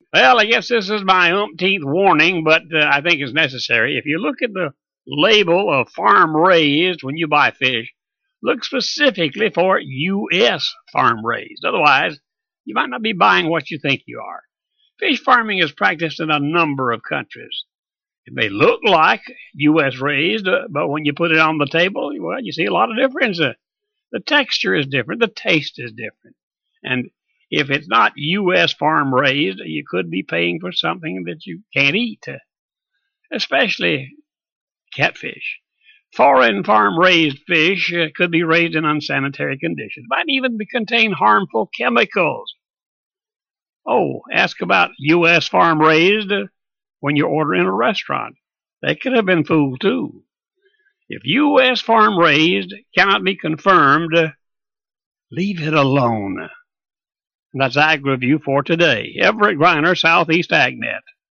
Well, I guess this is my umpteenth warning, but I think it's necessary. If you look at the label of farm raised when you buy fish, look specifically for U.S. farm raised. Otherwise, you might not be buying what you think you are. Fish farming is practiced in a number of countries. It may look like U.S. raised, but when you put it on the table, well, you see a lot of difference. The texture is different, the taste is different. And if it's not U.S. farm raised, you could be paying for something that you can't eat, especially catfish. Foreign farm raised fish could be raised in unsanitary conditions, might even contain harmful chemicals. Oh, ask about U.S. farm raised when you order in a restaurant. They could have been fooled too. If U.S. farm raised cannot be confirmed, leave it alone. And that's Ag Review for today. Everett Griner, Southeast AgNet.